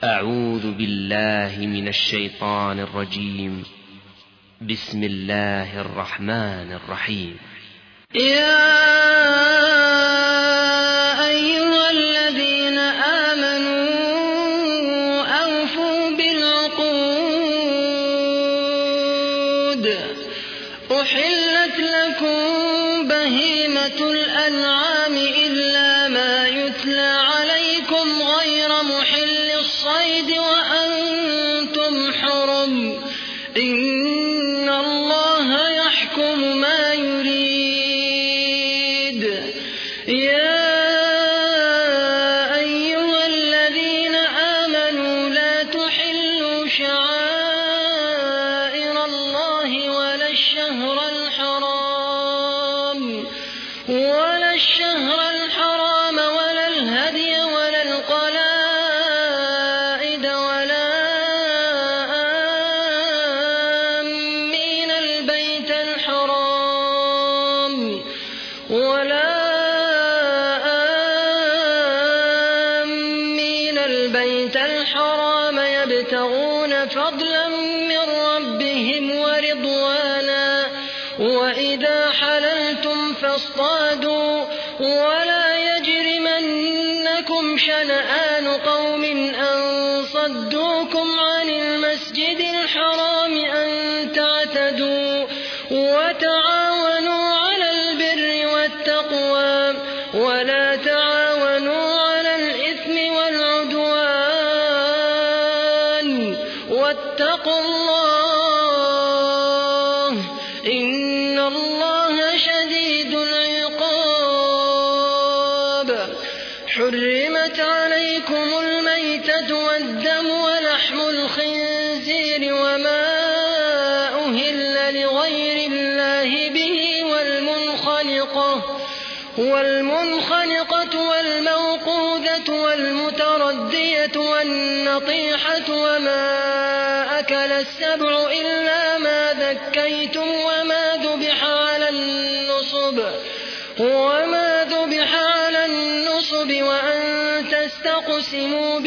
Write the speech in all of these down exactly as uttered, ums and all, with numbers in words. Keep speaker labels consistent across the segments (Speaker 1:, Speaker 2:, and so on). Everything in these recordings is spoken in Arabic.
Speaker 1: أعوذ بالله من الشيطان الرجيم. بسم الله الرحمن الرحيم.
Speaker 2: يا أيها الذين آمنوا أوفوا بالعقود. أحلت لكم بهيمة الأنعام إلا ما يتلى عليكم غير محل الصيد وأنتم حرم. إن الله يحكم ما يريد. يا أيها الذين آمنوا لا تحلوا شعائر الله ولا الشهر الحرام ولا الشهر الحرام ولا الهدي ولا القلائد ولا آمين البيت الحرام ولا آمين البيت الحرام يبتغون فضلا من ربهم ورضوانا. وإذا حللتم فاصطادوا ولا يجرمنكم شنآن قوم أن صدوكم عن المسجد الحرام أن تعتدوا. وتعاونوا على البر والتقوى ولا تعاونوا على الإثم والعدوان. واتقوا الله إن الله شديد العقاب. حرمت عليكم الميتة والدم ولحم الخنزير وما أهل لغير الله به والمنخنقة والمنخنقة والموقوذة والمتردية والنطيحة وما أكل السبع إلا ما ذكيتم وما ذبح على النصب وما ذبح على النصب وأن تستقسموا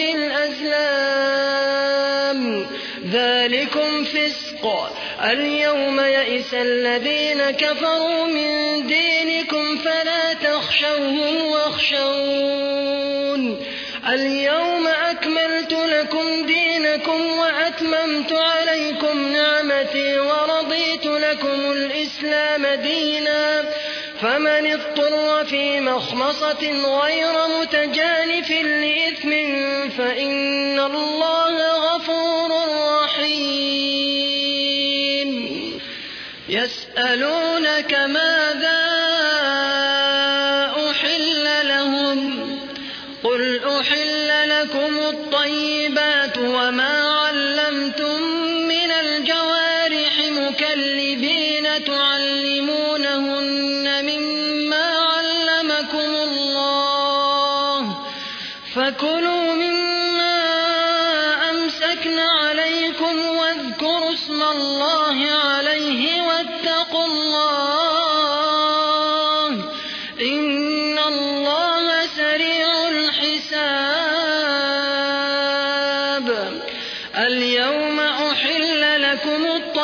Speaker 2: بالأزلام ذلكم فسق. اليوم يئس الذين كفروا من دينكم فلا تخشوهم واخشون. اليوم أكملت لكم دينكم وأتممت عليكم نعمتي ورضيت لكم الإسلام دينا. فمن اضطر في مخمصة غير متجانف لإثم فإن الله غفور رحيم. يسألونك ماذا أحل لهم قل أحل لكم الطيبات وما علمتم من الجوارح مكلبين تعلمونهن مما علمكم الله فكلوا مما أمسكن عليكم واذكروا اسم الله عليه واتقوا الله إن الله سريع الحساب. اليوم أحل لكم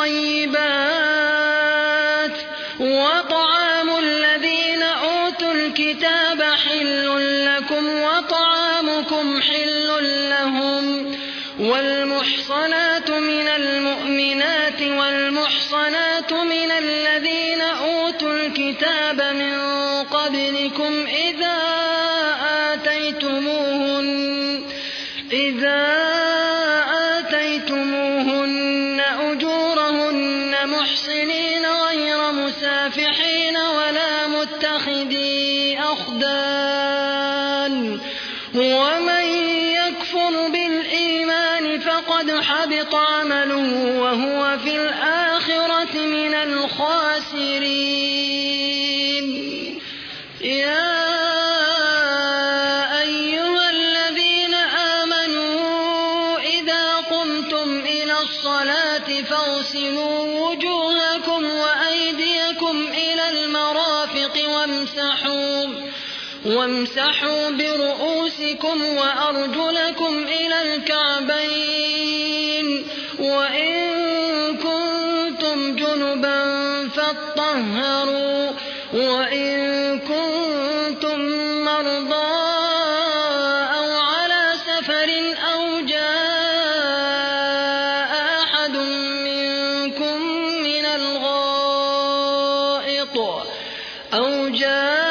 Speaker 2: الطيبات وطعام الذين أوتوا الكتاب حل لكم وطعامكم حل لهم. والمحصنات من المؤمنات والمحصنات من الذين أوتوا الكتاب من قبلكم إذا آتيتموهن إذا آتيتموهن أجورهن محصنين غير مسافحين ولا متخذي أخدان. ومن يكفر بالإيمان فقد حبط عمله وهو في الآخرة من الخاسرين. يا أيها الذين آمنوا إذا قمتم إلى الصلاة فاغسلوا وجوهكم وأيديكم إلى المرافق وامسحوا وامسحوا برؤوسكم وأرجلكم إلى الكعبين وإن كنتم جنبا فاطهروا وإن كنتم مرضى أو على سفر أو جاء أحد منكم من الغائط أو جاء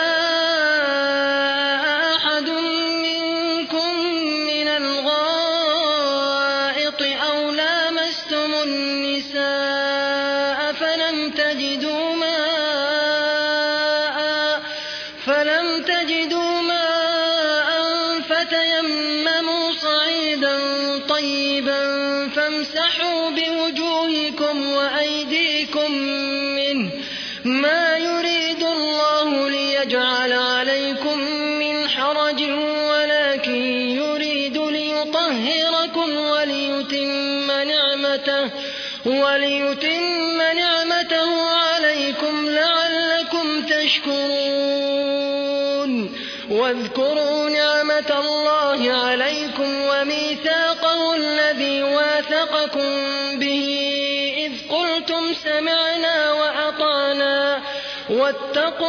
Speaker 2: فلم تجدوا ماء فتيمموا صعيدا طيبا فامسحوا بوجوهكم وأيديكم منه ما يريد الله ليجعل عليكم من حرج ولكن يريد ليطهركم وليتم نعمته وليتم نعمته عليكم لعلكم تشكرون واذكروا نعمة الله عليكم وميثاقه الذي واثقكم به إذ قلتم سمعنا وأطعنا واتقوا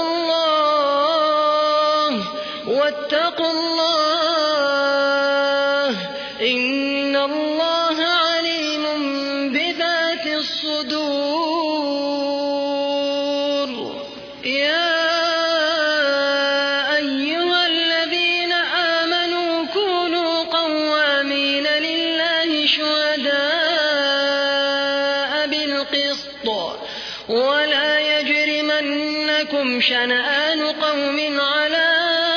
Speaker 2: الله واتقوا الله إن الله عليم بذات الصدور. يا أيها الذين آمنوا كونوا قوامين لله شهداء بالقسط ولا يجرمنكم شنآن قوم على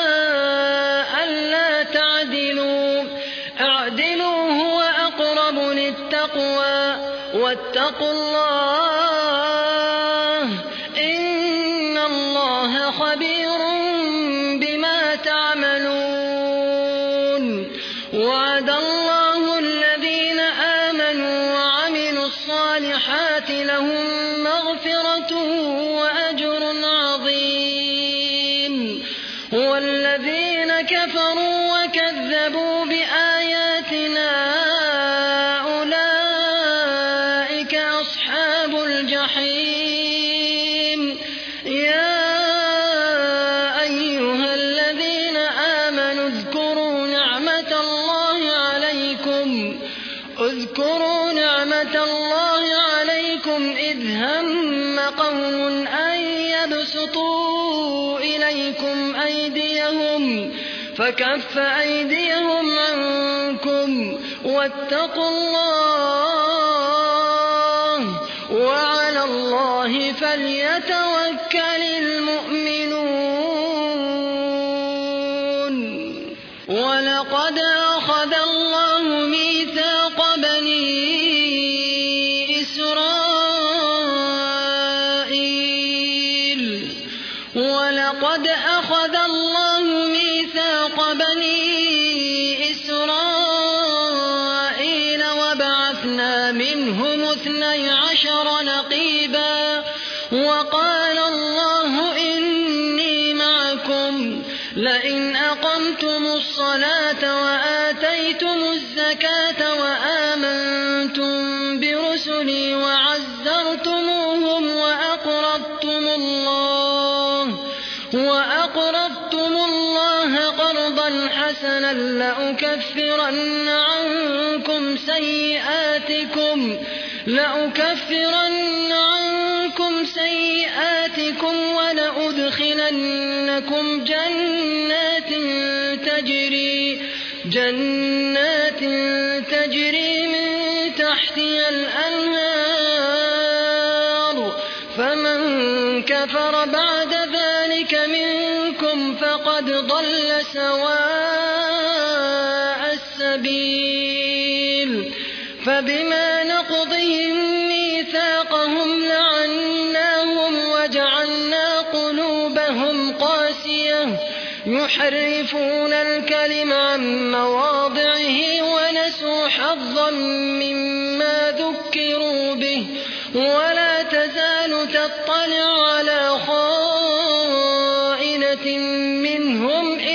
Speaker 2: ألا تعدلوا اعدلوا هو أقرب للتقوى واتقوا الله إن الله خبير بما تعملون. وعد الله الذين آمنوا وعملوا الصالحات لهم مغفرة وأجر عظيم والذين كفروا وكذبوا بآياتنا أولئك أصحاب الجحيم. يا أيها الذين آمنوا اذكروا نعمة الله عليكم اذكروا نعمة الله عليكم إذ هم قوم أن يبسطوا إليكم أيديهم فكف أيديهم عنكم واتقوا الله وعلى الله فليتوكل المؤمنون. ولقد أخذ الله ميثاق بني إسرائيل ولقد أخذ الله ميثاق بني إسرائيل وبعثنا منهم اثني عشر نقيبا وقال الله إني معكم لئن أقمتم الصلاة وآتيتم الزكاة وآمنتم برسلي وعزرتموهم وأقرضتم الله وأقرضتم الله قرضا حسنا لأكفرن عنكم سيئاتكم لأكفرن عنكم سيئاتكم ولأدخلنكم جنات تجري جنات تجري من تحتها الأنهار فمن كفر بعد ذلك منكم فقد ضل سواء السبيل. فبما نقضهم ميثاقهم لعناهم وجعلنا قلوبهم قاسية يحرفون الكلم عن مواضعه ونسوا حظا مما ذكروا به ولا تزال تطلع على خائنة منهم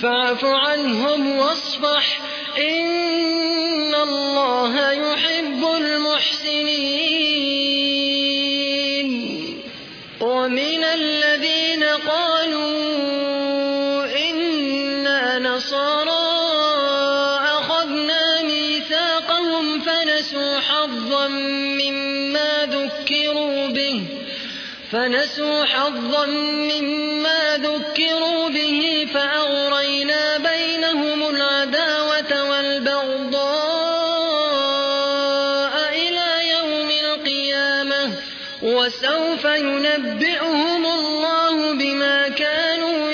Speaker 2: فاعف عنهم واصفح إن الله يحب المحسنين. ومن الذين قالوا إنا نصارى أخذنا ميثاقهم فنسوا حظا مما ذكروا به فنسوا حظا مما ذكروا به فأغرينا بينهم العداوة والبغضاء إلى يوم القيامة وسوف ينبئهم الله بما كانوا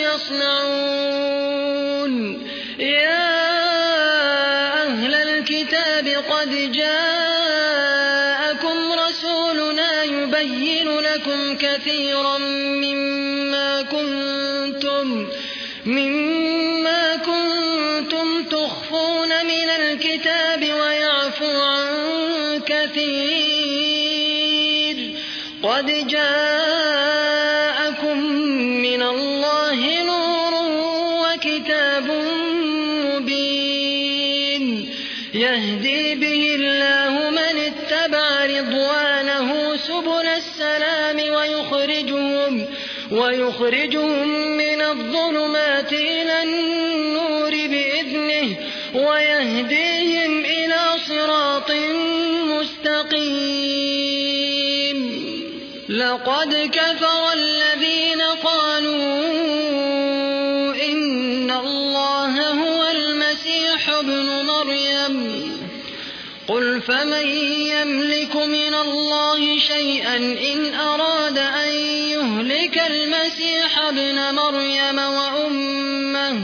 Speaker 2: يصنعون. يا أهل الكتاب قد جاءكم رسولنا يبين لكم كثيرا مما كنتم مما كنتم تخفون من الكتاب ويعفو عن كثير. قد جاءكم من الله نور وكتاب مبين يهدي به الله من اتبع رضوانه سبل السلام ويخرجهم ويخرجهم من الظلمات إلى النور بإذنه ويهديهم إلى صراط مستقيم. لقد كفر الذين قالوا إن الله هو المسيح ابن مريم. قل فمن يملك من الله شيئا إن أراد أن يهلك المسيح ابن مريم وأمه,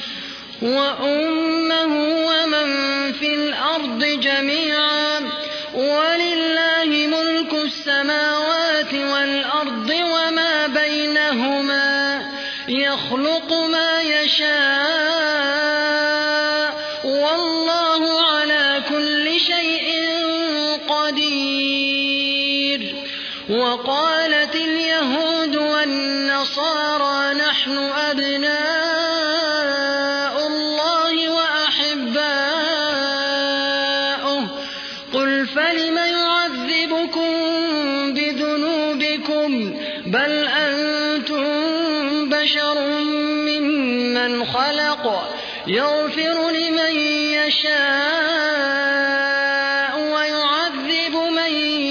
Speaker 2: وأمه ومن في الأرض جميعا ولله ملك السماوات والأرض وما بينهما يخلق ما يشاء والله على كل شيء قدير. وقالت اليهود والنصارى نحن أبناء الله وأحباؤه. قل فلم يعذبكم بذنوبكم بل أنتم بشر ممن خلق يغفر لمن يشاء ويعذب من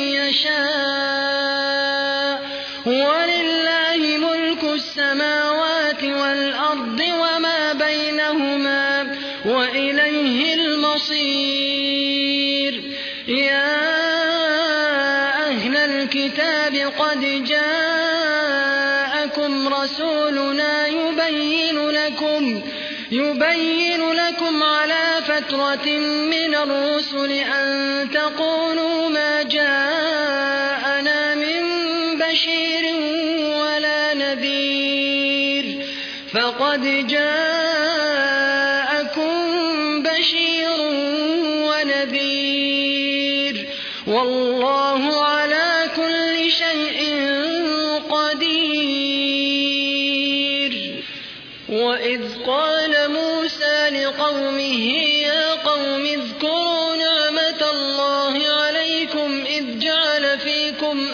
Speaker 2: يشاء ولله ملك السماوات والأرض وما بينهما وإليه المصير. يا أهل الكتاب قد جاءكم رسولنا يبين لكم يبين لكم على فترة من الرسل أن تقولوا ما جاءنا من بشير ولا نذير فقد جاءكم بشير ونذير والله على كل شيء قدير. وإذ قال موسى لقومه يا قوم اذكروا نعمة الله عليكم إذ جعل فيكم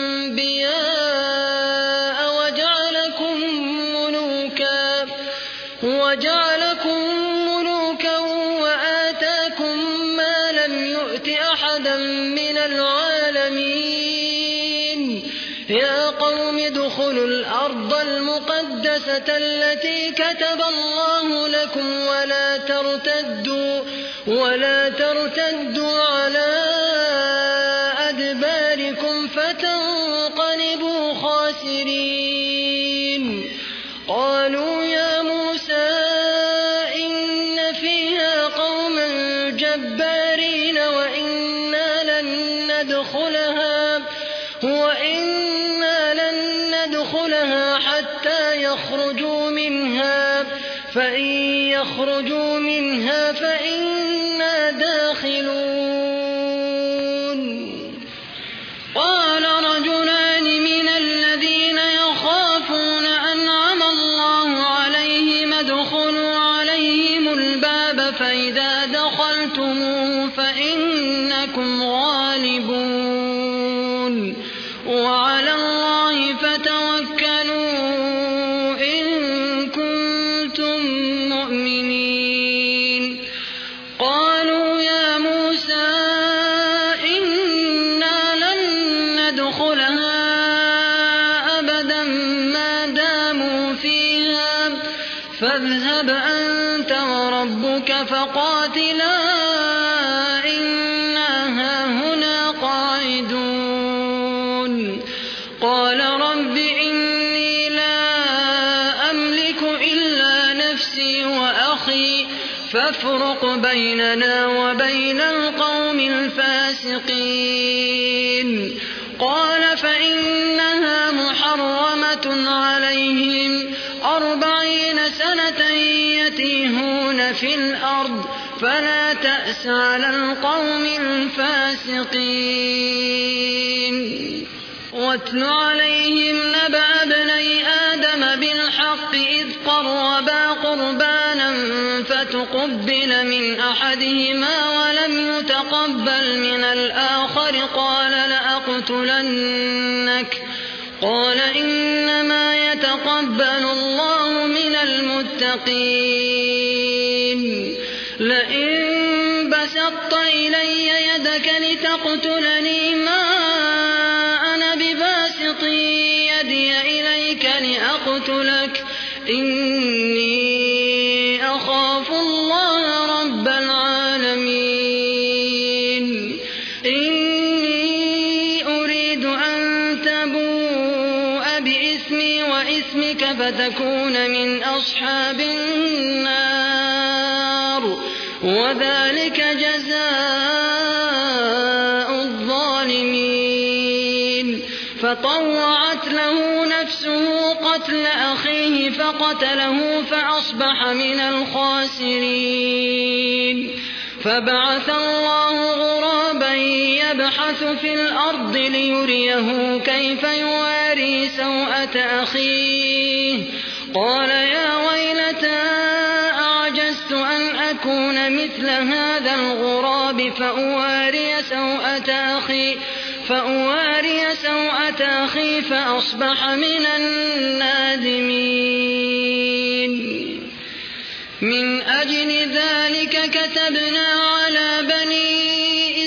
Speaker 2: أنبياء وجعلكم ملوكا وجعلكم ملوكا وآتاكم ما لم يؤت أحدا من العالمين. يا قوم ادخلوا الأرض المقدسة التي كتب الله لكم ولا ترتدوا ولا ترتدوا على أدباركم فتنقلبوا خاسرين. قالوا يا موسى إن فيها قوما جبارين وإنا لن ندخلها وإنا لن ندخلها حتى يخرجوا منها فإن يخرجوا منها فإنا داخلون. قال رجلان من الذين يخافون أنعم الله عليهم ادخلوا على الباب فإذا دخلتموه فإنكم غالبون وعلى الله فتوكلوا إن كنتم مؤمنين. قالوا يا موسى إنا لن ندخلها أبدا ما داموا فيها فاذهب أنت وربك فقاتلا إنا هاهنا قاعدون. قال رب إني لا أملك إلا نفسي وأخي فافرق بيننا وبين القوم الفاسقين. قال فإنها محرمة عليهم أربعين سنة يتيهون في الأرض فلا تأس على القوم الفاسقين. واتل عليهم نبأ ابني آدم بالحق إذ قربا قربانا فتقبل من أحدهما ولم يتقبل من الآخر قال لأقتلنك قال إنما يتقبل الله من المتقين. لئن بسطت إلي يدك لتقتلني ما أنا بباسط يدي إليك لأقتلك إني أخاف الله رب العالمين. إني أريد أن تبوء بإثمي وإثمك فتكون من أصحاب النار وذلك جزاء الظالمين. فطوعت له نفسه قتل أخيه فقتله فأصبح من الخاسرين. فبعث الله غرابا يبحث في الأرض ليريه كيف يواري سوءة أخيه قال يا ويلتى أعجزت أن أكون مثل هذا الغراب فأواري سوءة أخي فأواري سوءة أخي فأصبح من النادمين. من أجل ذلك كتبنا على بني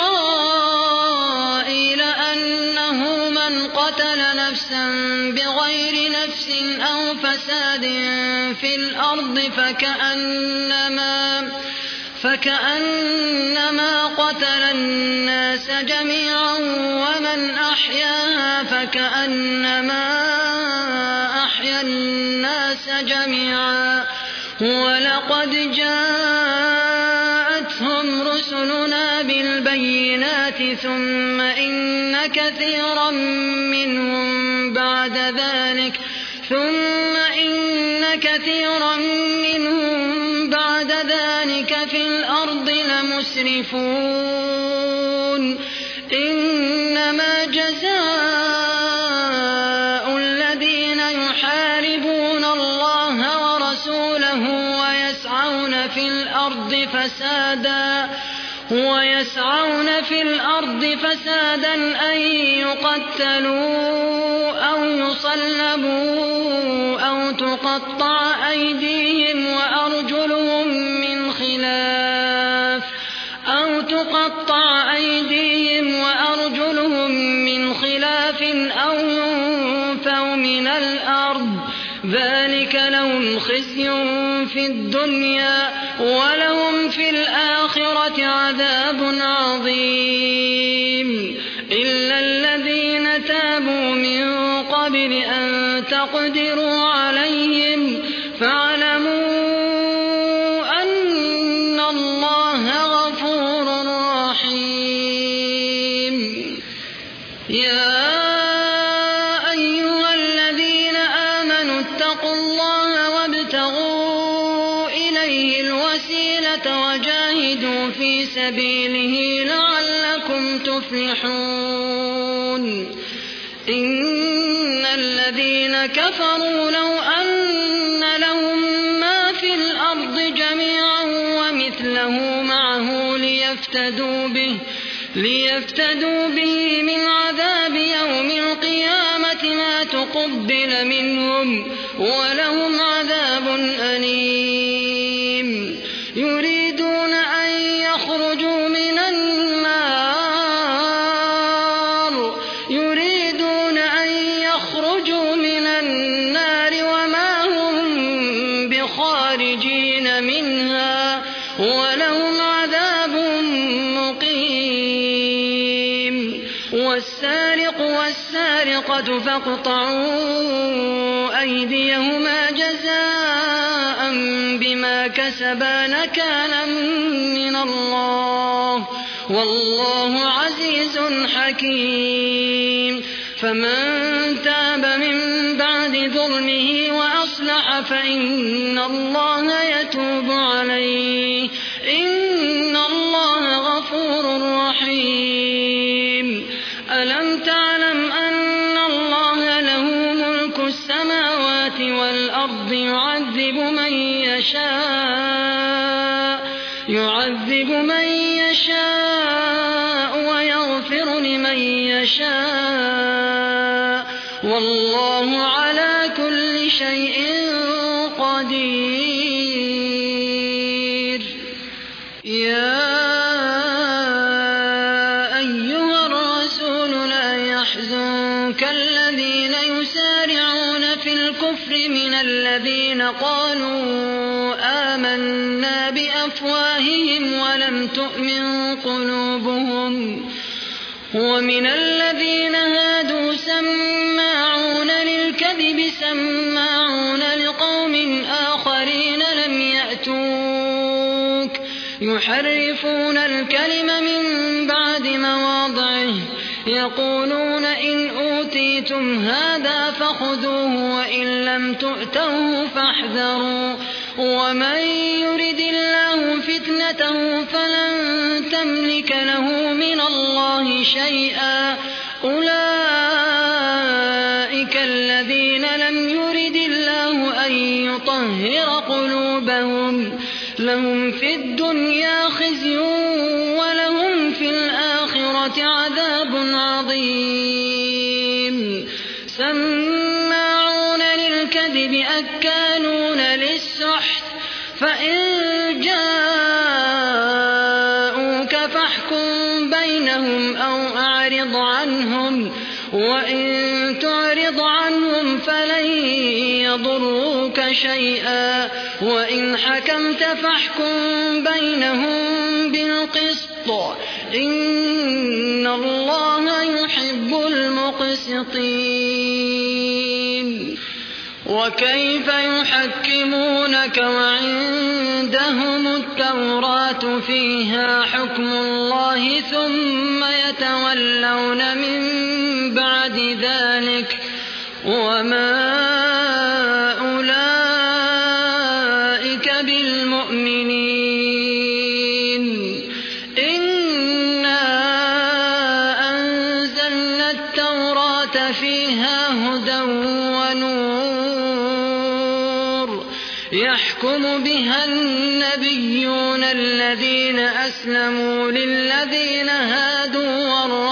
Speaker 2: إسرائيل أنه من قتل نفسا بغير نفس أو فساد في الأرض فكأنما فكأنما قتل الناس جميعا ومن أحياها فكأنما أحيا الناس جميعا. ولقد جاءتهم رسلنا بالبينات ثم إن كثيرا منهم بعد ذلك ثم إن كثيرا منهم بعد ذلك في الأرض لمسرفون. إنما جزاء الذين يحاربون الله ورسوله ويسعون في الأرض فسادا ويسعون في الأرض فسادا أن يقتلوا أو يصلبوا أو تقطع أيديهم وأرجلهم من خلاف أو تقطع أيديهم وأرجلهم من خلاف أو ينفوا من الأرض ذلك لهم خزي في الدنيا ولهم في الآخرة عذاب عظيم. إلا الذين تابوا من قبل أن تقدروا عليهم فاعلموا أن الله غفور رحيم. يا أيها الذين آمنوا اتقوا الله وابتغوا إليه الوسيلة وجاهدوا في سبيله لعلكم تفلحون. إن الذين كفروا لو أن لهم ما في الأرض جميعا ليفتدوا به, ليفتدوا به من عذاب يوم القيامة ما تقبل منهم ولهم عذاب أليم. يريدون أن يخرجوا من النار يريدون أن يخرجوا من النار وما هم بخارجين منها ولهم عذاب مقيم. والسارق والسارقة فاقطعوا أيديهما جزاء بما كسبا نكالا من الله والله عزيز حكيم. فمن تاب من بعد ظلمه وأصلح فإن الله يتوب عليه إن الله غفور رحيم. ألم تعلم أن الله له ملك السماوات والأرض يعذب من يشاء يعذب من يشاء ويغفر لمن يشاء والله على كل شيء قدير. يا أيها الرسول لا يحزنك الذين يسارعون في الكفر من الذين قالوا آمنا بأفواههم ولم تؤمن قلوبهم ومن الذين هادوا سماعون للكذب سماعون لقوم آخرين لم يأتوك يحرفون الكلم من بعد مواضعه يقولون إن أوتيتم هذا فخذوه وإن لم تؤتوه فاحذروا ومن يرد الله فتنته فلن تملك له من الله شيئا أولئك الذين لم يرد الله أن يطهر قلوبهم لهم في الدنيا خزي ولهم في الآخرة عذاب عظيم. سماعون للكذب أكالون للسحت فإن جاءوك فاحكم بينهم أو أعرض عنهم وإن تعرض عنهم فلن يضروك شيئا وإن حكمت فاحكم بينهم بالقسط إن الله يحب المقسطين. وكيف يحكمونك وعندهم التوراة فيها حكم الله ثم يتولون من بعد ذلك وما أولئك بالمؤمنين. إنا أنزلنا التوراة فيها هدى ونور يحكم بها النبيون الذين أسلموا للذين هادوا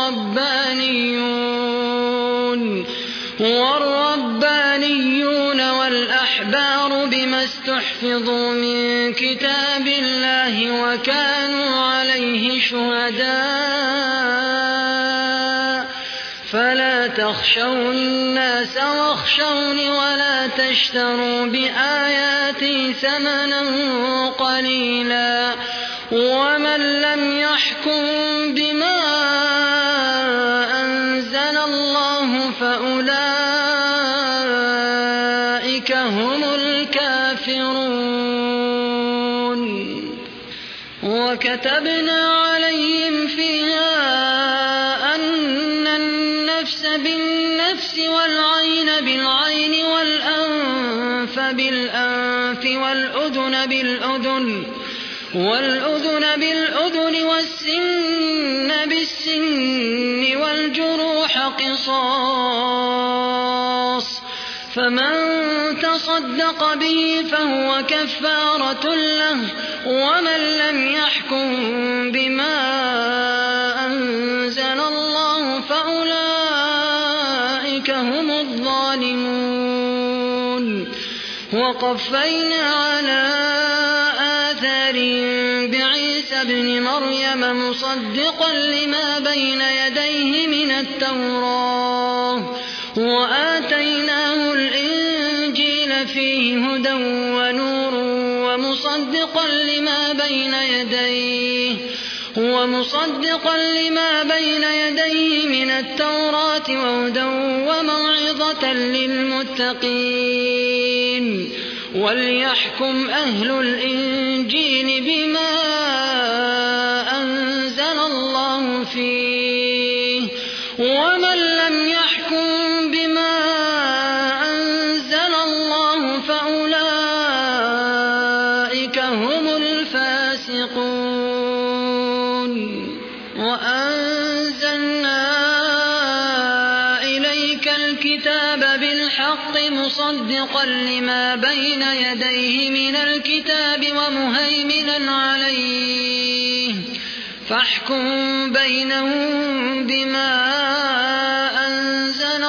Speaker 2: والربانيون والربانيون والأحبار بما استحفظوا من كتاب الله وكانوا عليه شهداء فلا تخشوا الناس واخشوني ولا تشتروا بآياتي ثمنا قليلا ومن لم يحكم بما أنزل الله فأولئك هم الكافرون. وكتبنا عليهم فيها أن النفس بالنفس والعين بالعين والأنف بالأنف والأذن بالأذن والأذن بالأذن والسن بالسن والجروح قصاص فمن تصدق به فهو كفارة له ومن لم يحكم بما أنزل الله فأولئك هم الظالمون. وقفينا على آثارهم بعيسى ابن مريم مصدقا لما بين يديه من التوراة وآتيناه الإنجيل فيه هدى ونور ومصدقا لما بين يديه ومصدقا لما بين يديه من التوراة وهدى وموعظة للمتقين. وليحكم أهل الإنجيل بما أنزل الله فيه ومن لم يحكم بما أنزل الله فأولئك هم الفاسقون. وأنزلنا إليك الكتاب بالحق مصدقا لما بين يديه من الكتاب ومهيمنا عليه فاحكم بينهم بما أنزل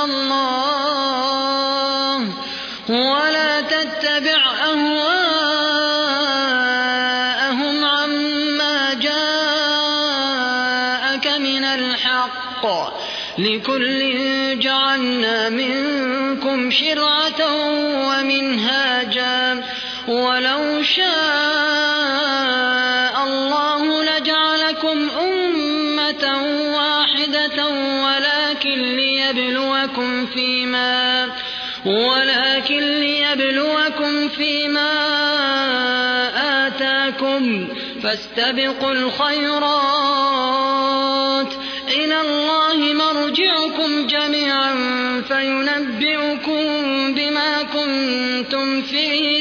Speaker 2: الله ولا تتبع أهواءهم عما جاءك من الحق لكل جعلنا منكم شرعة ومنهاجا ولو شاء الله لجعلكم أمة واحدة ولكن ليبلوكم فيما ولكن ليبلوكم فيما آتاكم فاستبقوا الخيرات إلى الله مرجعكم جميعا فينبئكم بما كنتم فيه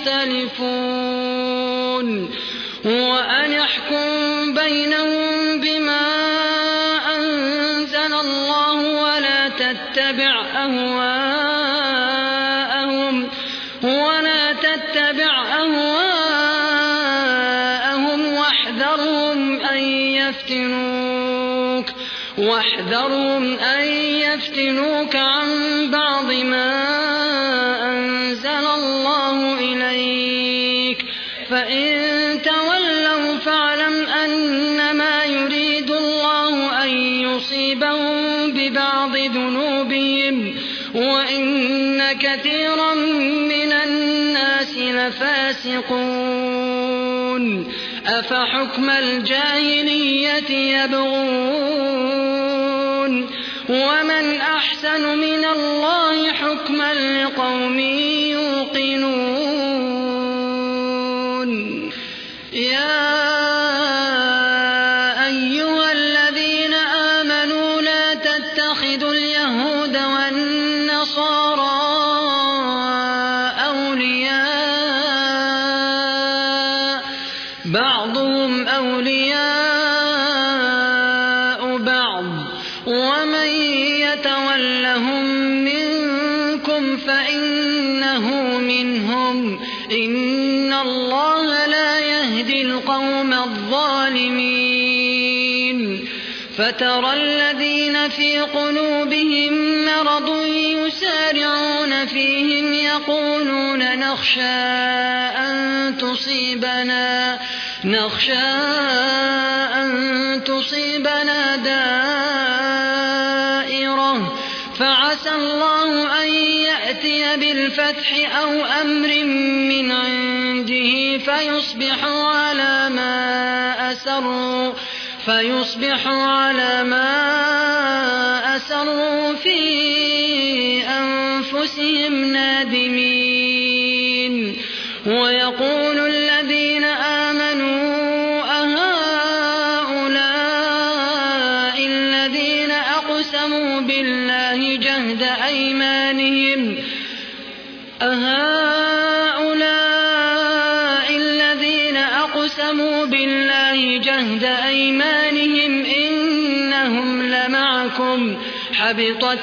Speaker 2: تختلفون. وأن يحكم بينهم بما أنزل الله ولا تتبع أهواءهم ولا تتبع أهواءهم واحذرهم أن يفتنوك واحذرهم أن يفتنوك عن بعض ما أنزل الله إليك فإن تولوا فاعلم أنما يريد الله أن يصيبهم ببعض ذنوبهم وإن كثيرا من الناس لفاسقون. أفحكم الجاهلية يبغون ومن أحسن من الله حكما لقوم يوقنون. يا أيها الذين آمنوا لا تتخذوا اليهود والنصارى أولياء بعضهم أولياء بعض ومن يتولهم منكم فإنه منهم إن الله لا يهدي القوم الظالمين. فترى الذين في قلوبهم مرض يسارعون فيهم يقولون نخشى أن تصيبنا نخشى أن تصيبنا دائرة فعسى الله أن يأتي بالفتح أو أمر من عنده فيصبحوا على ما أسروا فيصبحوا على ما أسروا في أنفسهم نادمين. ويقول الذين آمنوا أهؤلاء الذين أقسموا بالله جهد أيمانهم أهؤلاء الذين أقسموا بالله جهد أيمانهم إنهم لمعكم حبطت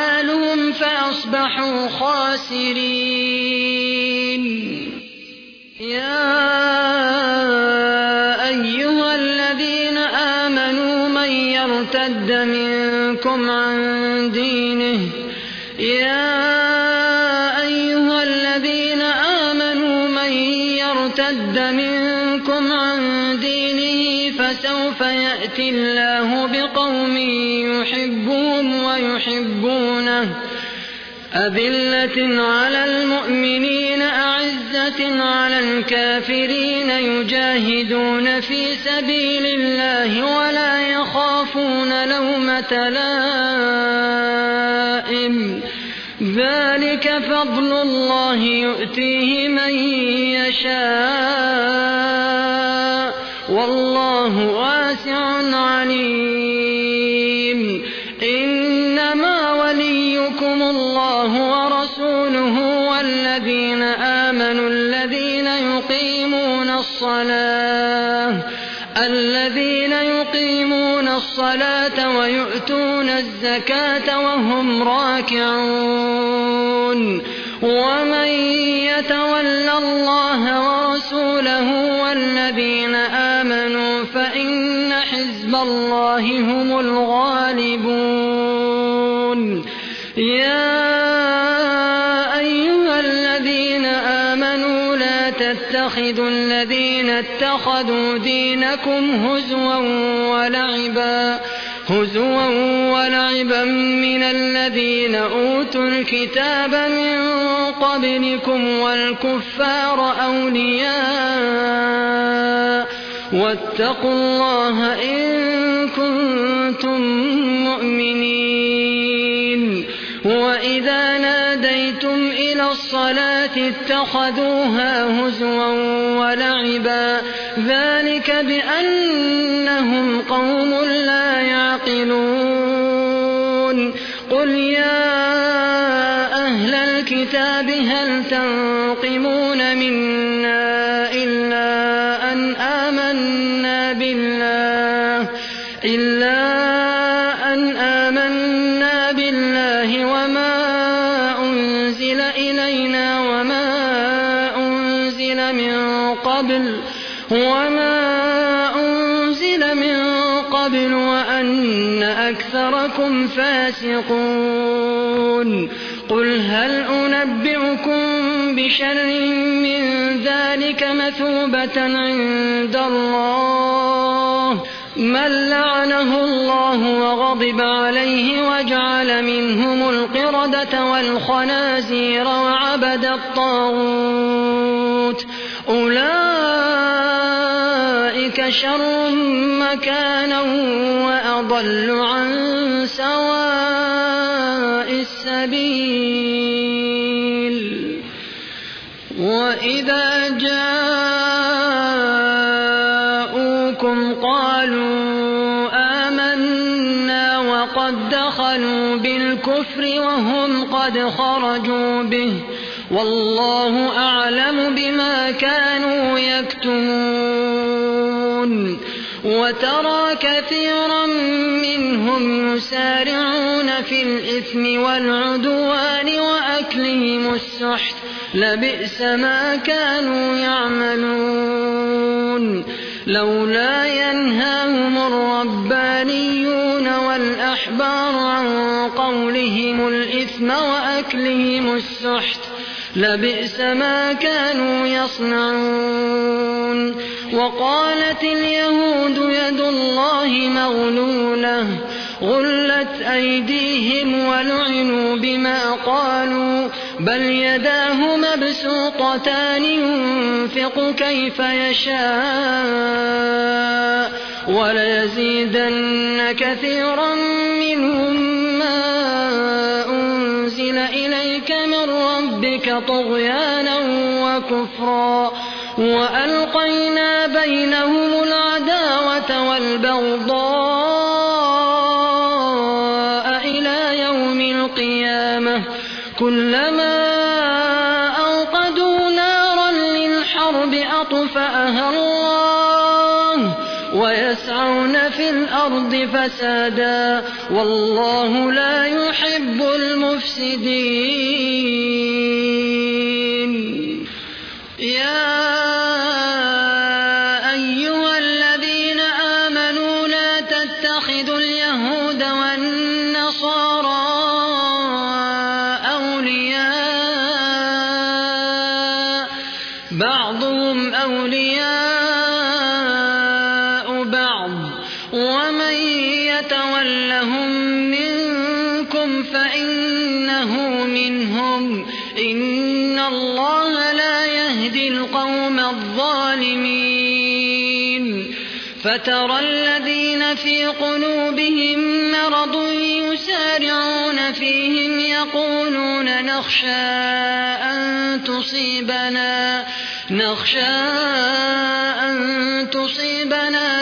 Speaker 2: أعمالهم فأصبحوا خاسرين. يا أيها الذين آمنوا من يرتد منكم عن دينه يا أيها الذين آمنوا من يرتد منكم عن دينه فسوف يأتي الله بقوم يحبهم ويحبونه أذلة على المؤمنين أعزة على الكافرين يجاهدون في سبيل الله ولا يخافون لومة لائم ذلك فضل الله يؤتيه من يشاء والله واسع عليم إنما وليكم الله ورسوله والذين آمنوا الذين يقيمون الصلاة الذين يقيمون الصلاة ويؤتون الزكاة وهم راكعون ومن يتول الله ورسوله والذين آمنوا فإن حزب الله هم الغالبون يا أيها الذين آمنوا لا تتخذوا الذين اتخذوا دينكم هزوا ولعبا هزوا ولعبا من الذين أوتوا الكتاب من قبلكم والكفار أولياء واتقوا الله إن كنتم مؤمنين وإذا ناديتم إلى الصلاة اتخذوها هزوا ولعبا ذلك بأنهم قوم لا يعقلون قل يا أهل الكتاب هل تنقمون منا إلا أن آمنا بالله إلا أن آمنا بالله وما أنزل إلينا وما أنزل من قبل وما أنزل من قبل وأن أكثركم فاسقون قل هل أنبئكم بشر من ذلك مثوبة عند الله من لعنه الله وغضب عليه وجعل منهم القردة والخنازير وعبد الطاغوت أولئك شر مكانا وأضل عن سواء السبيل وإذا جاءوكم قالوا آمنا وقد دخلوا بالكفر وهم قد خرجوا به والله أعلم بما كانوا يكتمون وترى كثيرا منهم يسارعون في الإثم والعدوان وأكلهم السحت لبئس ما كانوا يعملون لولا ينهاهم الربانيون والأحبار عن قولهم الإثم وأكلهم السحت لبئس ما كانوا يصنعون وقالت اليهود يد الله مغلولة غلت أيديهم ولعنوا بما قالوا بل يداه مبسوطتان ينفق كيف يشاء وليزيدن كثيرا منهم ما أنزل إليك من ربك طغيانا وكفرا وألقينا بينهم العداوة والبغضاء إلى يوم القيامة كلما أوقدوا نارا للحرب أطفأها الله ويسعون في الأرض فسادا والله لا يحب المفسدين يا أيها الذين آمنوا لا تتخذوا اليهود والنصارى أولياء بعضهم أولياء بعض ومن يتولهم منكم فإنه منهم إن الله لا يهدي القوم الظالمين فترى الذين في قلوبهم مرض يسارعون فيهم يقولون نخشى أن تصيبنا نخشى أن تصيبنا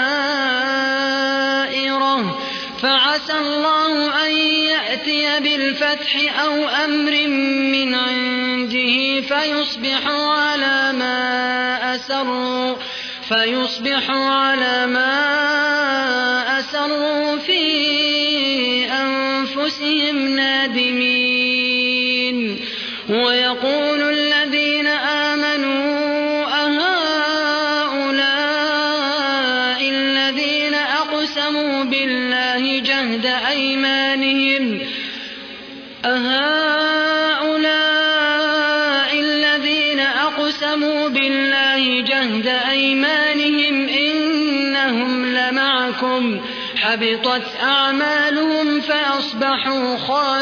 Speaker 2: دائرة فعسى الله أن يأتي بالفتح أو أمر من عنده فيصبحوا على ما أسروا فيصبحوا على ما أسروا في أنفسهم نادمين ويقول الذين آمنوا أهؤلاء الذين أقسموا بالله جهد أيمانهم أهؤلاء الذين أقسموا بالله جهد أيمانهم إنهم لمعكم حبطت أعمالهم فأصبحوا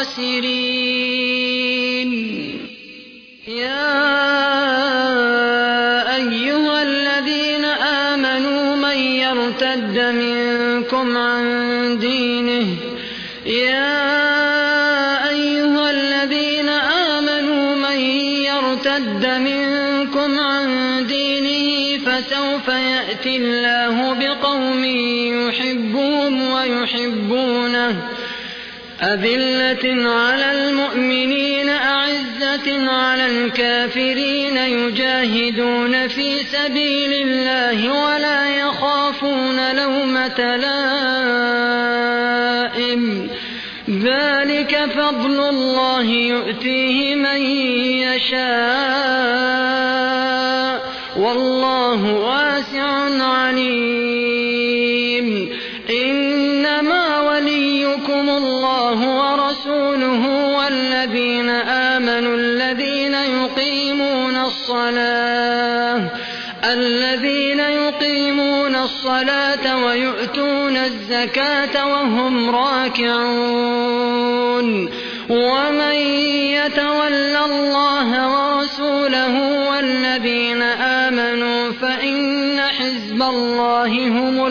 Speaker 2: خاسرين يا أيها الذين آمنوا من يرتد منكم عن دينه يا أيها الذين آمنوا من يرتد منكم عن دينه فسوف يأتي الله بقوم يحبهم ويحبونه أذلة على المؤمنين أعزة على الكافرين يجاهدون في سبيل الله ولا يخافون لومة لائم ذلك فضل الله يؤتيه من يشاء والله واسع عليم إنما وليكم الله ورسوله والذين آمنوا الذين يقيمون الصلاة الذين يقيمون الصلاة ويؤتون الزكاة وهم راكعون ومن يتول الله ورسوله والذين آمنوا فإن حزب الله هم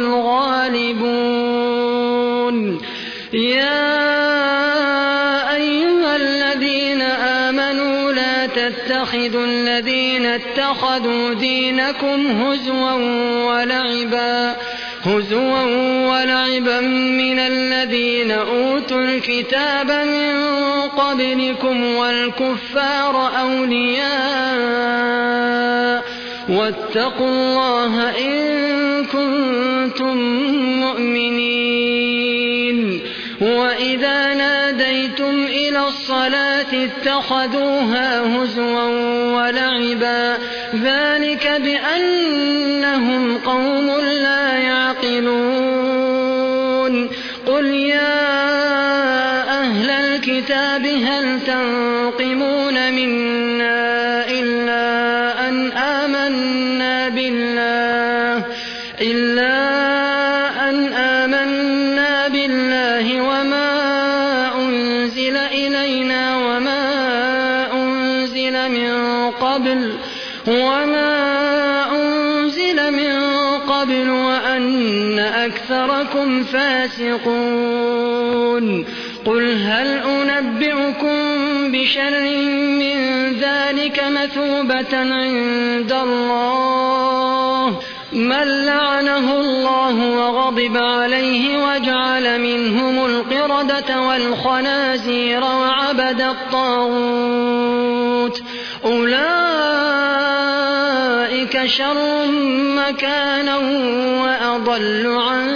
Speaker 2: الغالبون يا أيها الذين آمنوا لا تتخذوا الذين اتخذوا دينكم هزوا ولعبا هزوا ولعبا من الذين أوتوا الكتاب من قبلكم والكفار أولياء واتقوا الله إن كنتم مؤمنين وإذا ناديتم إلى الصلاة اتخذوها هزوا ولعبا ذلك بأنهم قوم لا يعقلون قل يا أهل الكتاب هل تنقمون منا إلا أن آمنا بالله إلا أن آمنا بالله وما أنزل إلينا وما أنزل من قبل وما أنزل من قبل وأن أكثركم فاسقون قل هل أنبئكم بشر من ذلك مثوبة عند الله من لعنه الله وغضب عليه وجعل منهم القردة والخنازير وعبد الطاغوت أولئك شر مكانا وأضل عن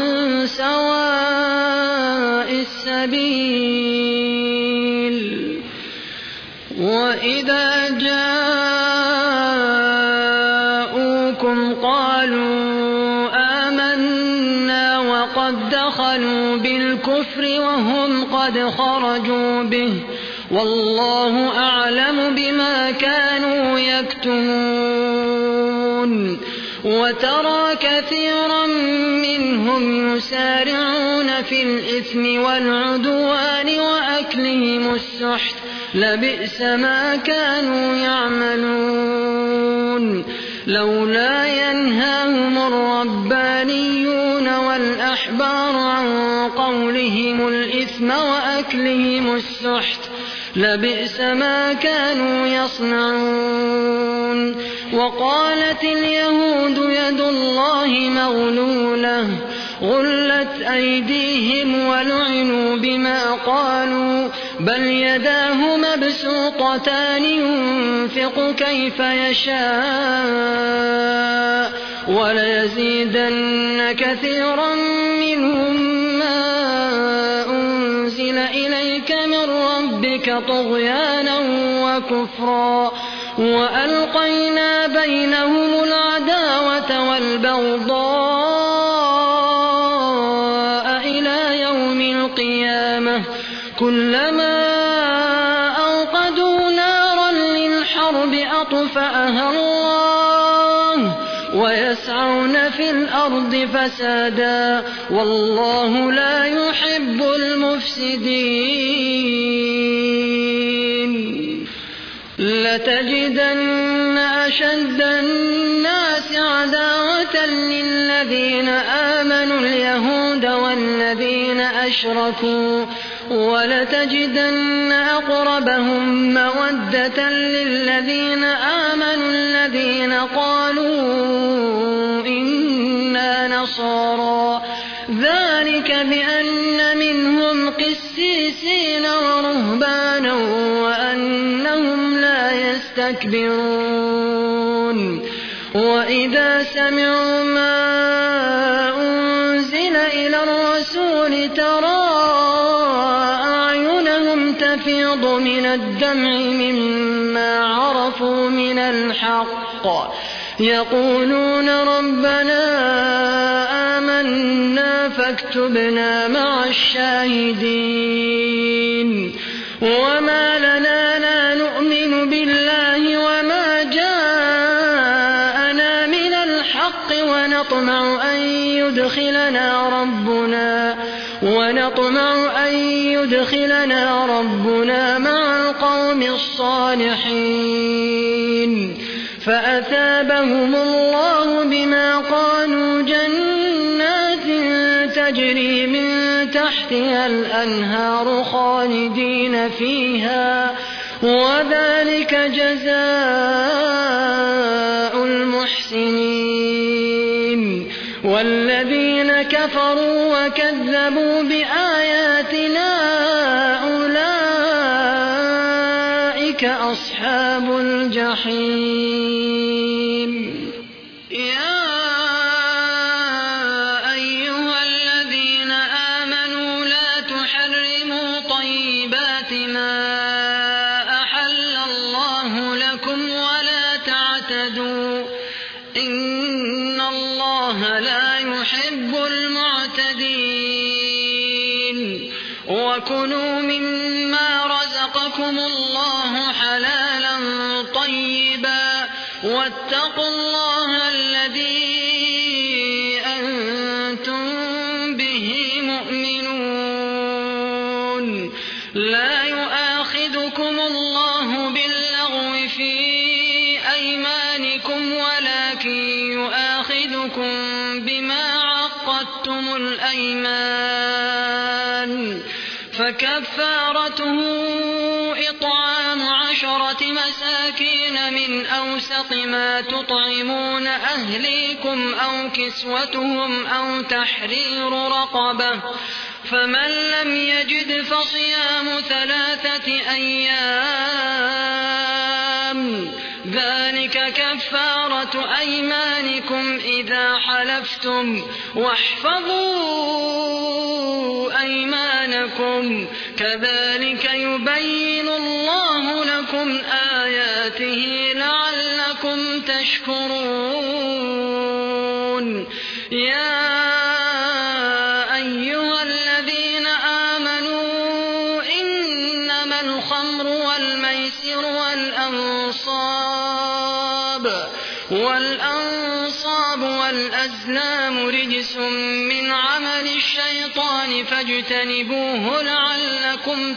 Speaker 2: سواء السبيل وإذا جاء وقد دخلوا بالكفر وهم قد خرجوا به والله أعلم بما كانوا يكتمون وترى كثيرا منهم يسارعون في الإثم والعدوان وأكلهم السحت لبئس ما كانوا يعملون لولا ينهاهم الربانيون والأحبار عن قولهم الإثم وأكلهم السحت لبئس ما كانوا يصنعون وقالت اليهود يد الله مغلولة غلت أيديهم ولعنوا بما قالوا بل يداه مبسوطتان ينفق كيف يشاء وليزيدن كثيرا منهم ما أنزل إليك من ربك طغيانا وكفرا وألقينا بينهم العداوة والبغضاء إلى يوم القيامة كلما أوقدوا نارا للحرب أطفأها الله ويسعون في الأرض فسادا والله لا يحب المفسدين لتجدن أشد الناس عداوة للذين آمنوا اليهود والذين أشركوا ولتجدن أقربهم مودة للذين آمنوا الذين قالوا إنا نصارى ذلك بأن منهم قسيسين ورهبانا وأنهم لا يستكبرون وإذا سمعوا ما أنزل إلى الرسول ترى أعينهم تفيض من الدمع مما عرفوا من الحق يقولون ربنا آمنا فاكتبنا مع الشاهدين وما لنا لا نؤمن بالله وما جاءنا من الحق ونطمع أن يدخلنا ربنا ونطمع أن يدخلنا ربنا مع القوم الصالحين فأثابهم الله بما قالوا جنات تجري من تحتها الأنهار خالدين فيها وذلك جزاء المحسنين والذين كفروا وكذبوا بآياتنا أولئك أصحاب الجحيم يا أيها الذين آمنوا لا تحرموا طيبات ما أحل الله لكم ولا تعتدوا إن الله لا يحب المعتدين وكلوا مما رزقكم الله حلالا طيبا واتقوا الله الذي أنتم به مؤمنون لا يؤاخذكم الله باللغو في أيمانكم ولكن يؤاخذكم بما عقدتم الأيمان فكفارته إطعام عشرة مساكين من أوسط ما تطعمون أهليكم أو كسوتهم أو تحرير رقبة فمن لم يجد فصيام ثلاثة أيام ذلك كفارة أيمانكم إذا حلفتم واحفظوا أيمانكم كذلك يبين الله لكم آياته لعلكم تشكرون يا الأزلام رجس من عمل الشيطان فاجتنبوه لعلكم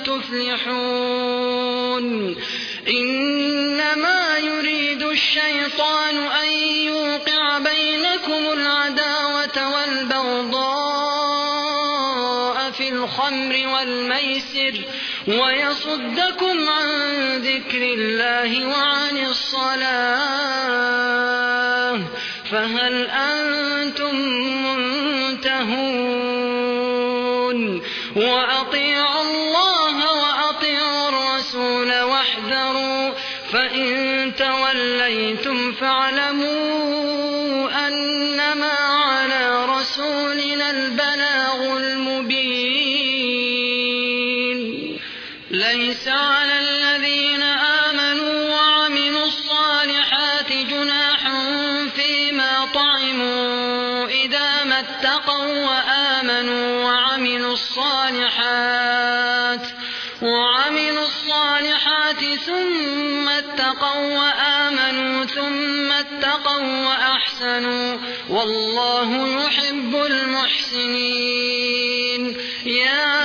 Speaker 2: تفلحون إنما يريد الشيطان أن يوقع بينكم العداوة والبغضاء في الخمر والميسر ويصدكم عن ذكر الله وعن الصلاة فهل أنتم منتهون وأطيعوا الله وأطيعوا الرسول واحذروا فإن توليتم فاعلموا أنما على رسولنا البلاغ المبين ليس على الذين آمنوا وعملوا الصالحات جناح فيما طعموا إذا ما اتقوا وآمنوا وعملوا الصالحات وعملوا الصالحات ثم اتقوا وآمنوا ثم اتقوا وأحسنوا والله يحب المحسنين يا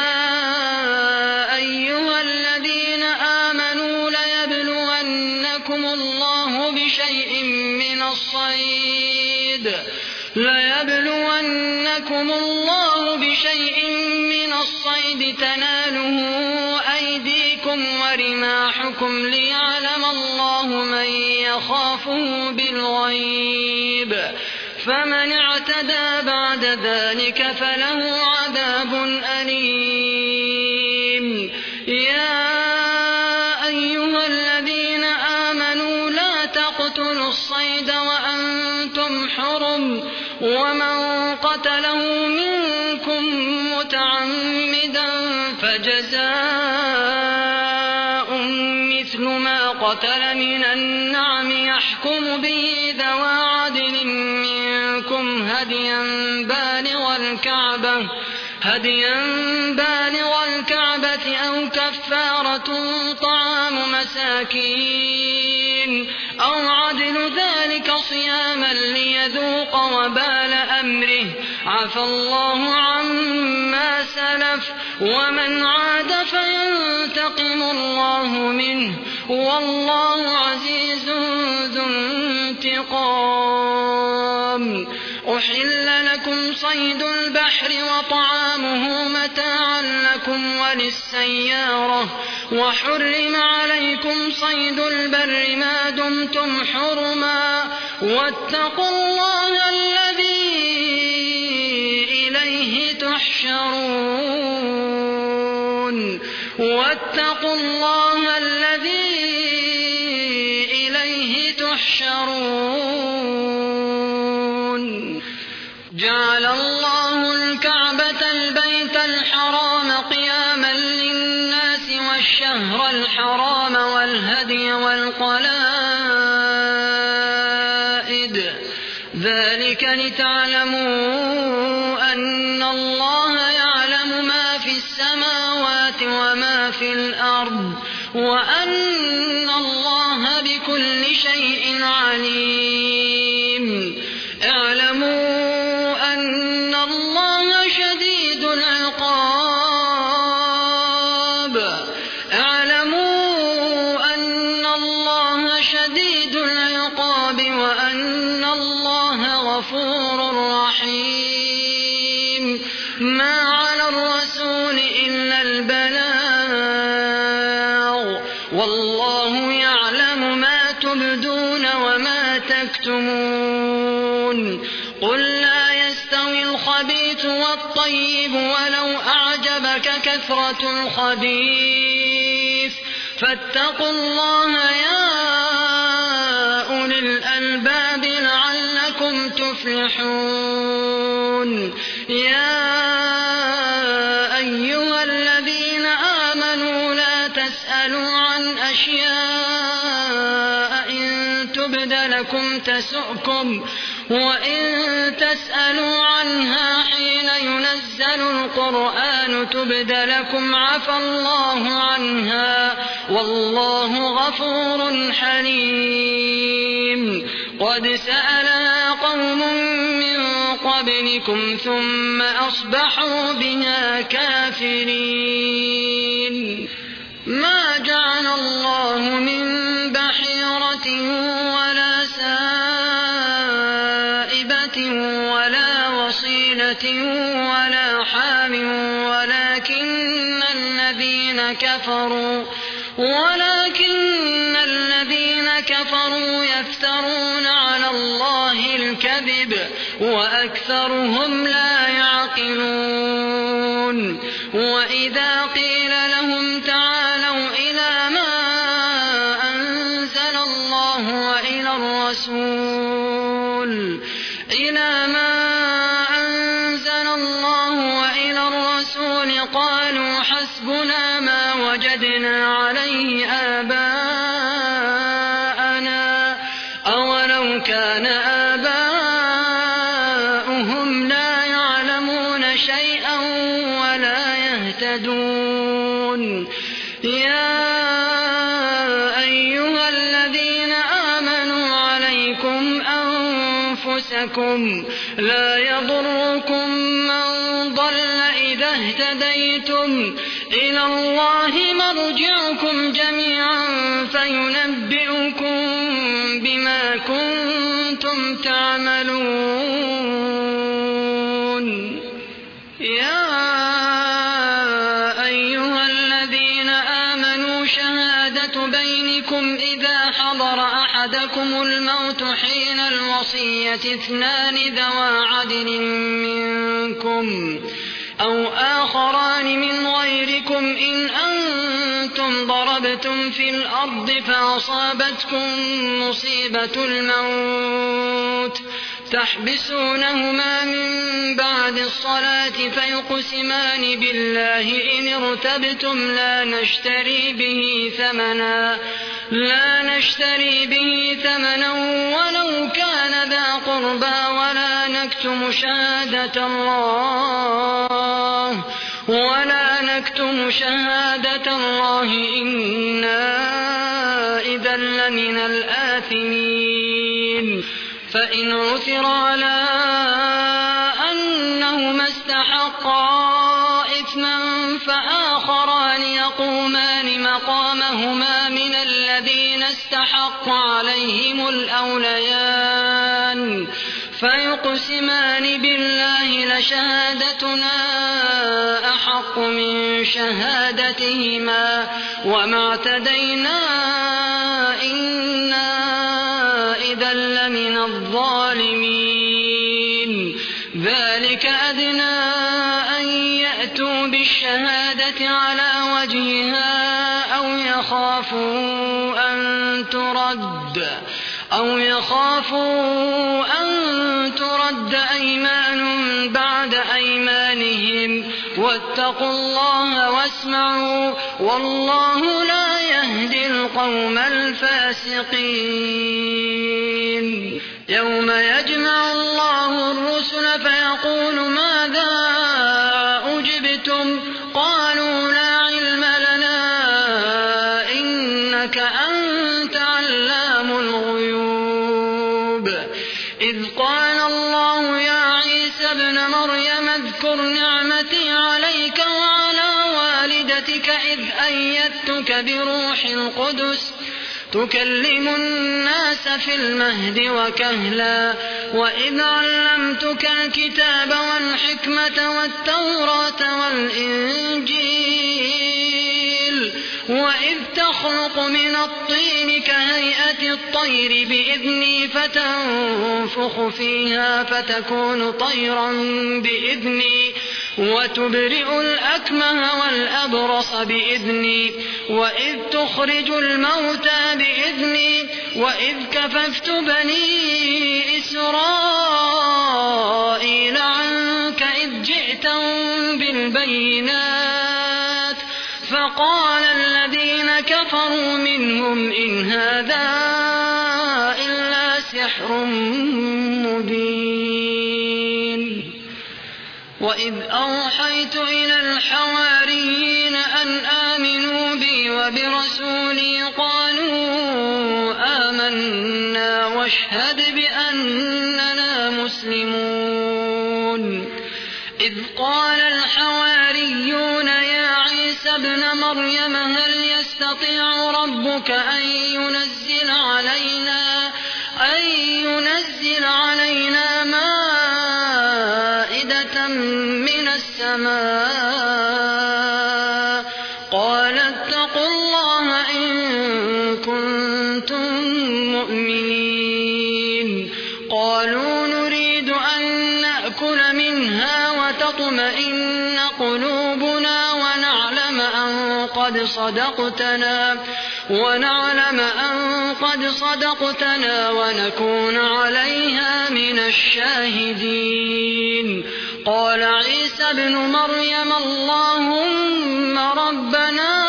Speaker 2: أيها الذين آمنوا ليبلونكم الله بشيء من الصيد ليبلونكم الله بشيء من الصيد تناله أيديكم ورماحكم ليعلم الله من يخافه بالغيب فمن اعتدى بعد ذلك فله عذاب أليم يا أيها الذين آمنوا لا تقتلوا الصيد وأنتم حرم ومن قتله منكم متعمدا فجزاء مثل ما قتل من النعم يحكم به ذوى عدل منكم هديا بالغ الكعبة هديا بالغ الكعبة أو كفارة طعام مساكين أو عدل ذلك صياما ليذوق وبال أمره عفى الله عما سلف ومن عاد فينتقم الله منه والله عزيز ذو انتقام أحل لكم صيد البحر وطعامه متاعا لكم وللسيارة وحرم عليكم صيد البر ما دمتم حرما واتقوا الله الذي إليه تحشرون واتقوا الله الذي إليه تحشرون جعل الله الكعبة البيت الحرام قياما للناس والشهر الحرام والهدي والقلائد ذلك لتعلموا أن الله يعلم ما في السماوات وما في الأرض وأن الله بكل شيء عليم اعلموا أن الله شديد العقاب اعلموا أن الله شديد العقاب وأن الله غفور رحيم ما على الرسول إلا البلاغ والله يعلم ما تبدون وما تكتمون قل لا يستوي الخبيث والطيب ولو أعجبك كثرة الخبيث فاتقوا الله يا أولي الألباب لعلكم تفلحون يا أيها الذين آمنوا لا تسألوا عن أشياء إن تبد لكم تسؤكم وإن تسألوا عنها حين ينزل القرآن تبد لكم عفى الله عنها والله غفور حليم قد سألها قوم من قبلكم ثم أصبحوا بها كافرين ما جعل الله من بحيرة ولا سائبة ولا وصيلة ولا حام ولكن الذين كفروا ولكن الذين كفروا يفترون على الله الكذب وأكثرهم لا يعقلون وإذا قيل لهم تعالوا إلى ما أنزل الله وإلى الرسول إلى ما أنزل الله وإلى الرسول قالوا حسبنا ما وجدنا عليه آباءنا أولو كان آباؤهم لا يعلمون شيئا ولا يهتدون يا أيها الذين آمنوا عليكم أنفسكم لا يضركم من ضل إذا اهتديتم إلى الله مرجعكم جميعا فينبئكم بما كنتم تعملون يا أيها الذين آمنوا شهادة بينكم إذا حضر أحدكم الموت حين الوصية اثنان ذوى عدل منكم أو آخران من غيركم إن أنتم ضربتم في الأرض فأصابتكم مصيبة الموت تحبسونهما من بعد الصلاة فيقسمان بالله إن ارتبتم لا نشتري به ثمنا لا نشتري به ثمنا ولو كان ذا قربى ولا نكتم شهادة الله ولا نكتم شهادة الله إنا إذا لمن الآثمين فإن عثر على أنهما استحقا إثما فآخران يقومان مقامهما من الذين استحق عليهم الأوليان فيقسمان بالله لشهادتنا أحق من شهادتهما وما اعتدينا إنا إذا لمن الظالمين ذلك أدنى أن يأتوا بالشهادة على وجهها أو يخافوا أن ترد أو يخافوا أن ترد أيمان بعد أيمانهم واتقوا الله واسمعوا والله لا يهدي القوم الفاسقين يوم يجمع الله الرسل فيقول ماذا أجبتم قالوا لا علم لنا إنك أنت علام الغيوب إذ قال الله يا عيسى ابن مريم اذكر نعمتي عليك وعلى والدتك إذ أيدتك بروح القدس تكلم الناس في المهد وكهلا وإذ علمتك الكتاب والحكمة والتوراة والإنجيل وإذ تخلق من الطين كهيئة الطير بإذني فتنفخ فيها فتكون طيرا بإذني وتبرئ الأكمه والأبرص بإذني وإذ تخرج الموتى بإذني وإذ كففت بني إسرائيل عنك إذ جئتهم بالبينات فقال الذين كفروا منهم إن هذا إلا سحر مبين وإذ أوحيت إلى الحواريين أن آمنوا بي وبرسولي قالوا آمنا واشهد بأننا مسلمون إذ قال الحواريون يا عيسى ابن مريم هل يستطيع ربك أن ينزل علينا أن ينزل علينا مائدة من السماء قال اتقوا الله إن كنتم مؤمنين قالوا نريد أن نأكل منها وتطمئن قلوبنا ونعلم أن قد صدقتنا ونعلم أن قد صدقتنا ونكون عليها من الشاهدين قال عيسى ابن مريم اللهم ربنا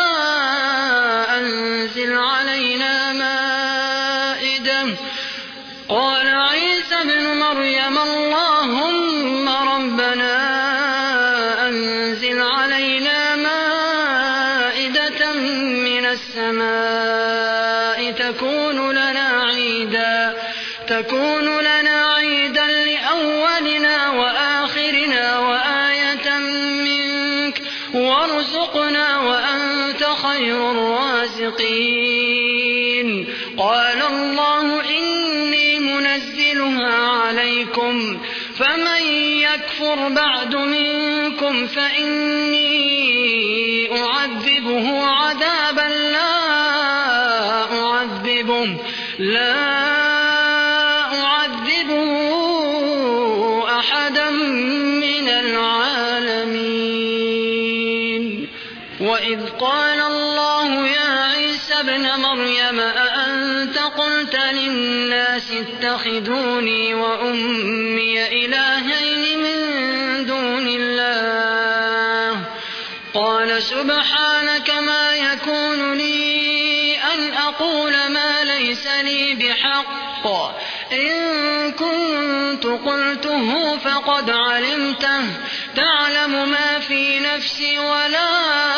Speaker 2: أنزل علينا مائدة قال عيسى ابن مريم اللهم ربنا أنزل علينا مائدة من السماء تكون لنا عيدا تكون لنا عيدا لأولنا وآخرنا وآية منك وارزقنا وأنت خير الرازقين قال الله إني منزلها عليكم فمن يكفر بعد منكم فإني أعذبه عذابا لا أعذبه لا أعذبه أحدا من العالمين وإذ قال الله يا عيسى ابن مريم أأنت قلت للناس اتخذوني وأمي إلهين من دون الله قال سبحانك ما يكون لي أن أقول ما ليس لي بحق إن كنت قلته فقد علمته تعلم ما في نفسي ولا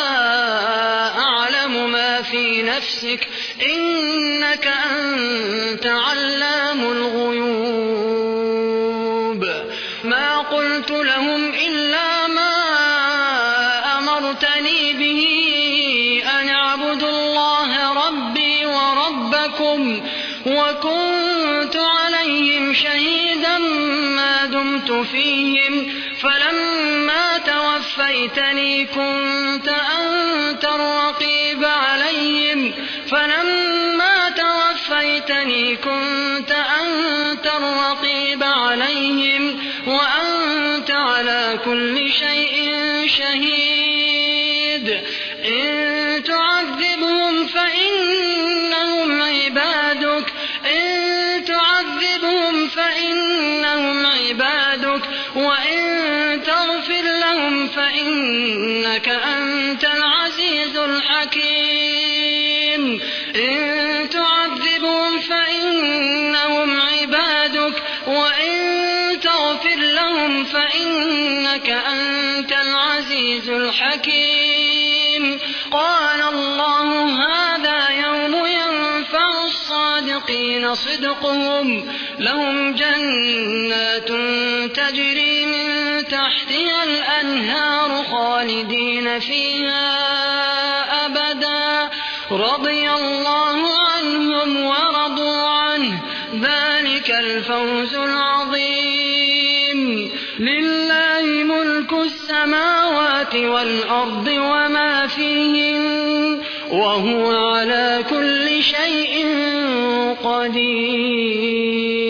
Speaker 2: أعلم ما في نفسك إنك أنت علام الغيوب ما قلت لهم إلا ما أمرتني به أن اعبدوا الله ربي وربكم وكنت عليهم شهيدا ما دمت فيهم فلما توفيتني كنت أنت الرقيب عليهم فلما توفيتني كنت أنت الرقيب عليهم وأنت على كل شيء شهيد إن تعذبهم فإنهم عبادك إن تعذبهم فإنهم عبادك وإن تغفر لهم فإنك أنت العزيز الحكيم إن تعذبهم فإنهم عبادك وإن تغفر لهم فإنك أنت العزيز الحكيم قال الله هذا يوم ينفع الصادقين صدقهم لهم جنات تجري من تحتها الأنهار خالدين فيها أبدا رضي الله عنهم ورضوا عنه ذلك الفوز العظيم لله ملك السماوات والأرض وما فيهن وهو على كل شيء قدير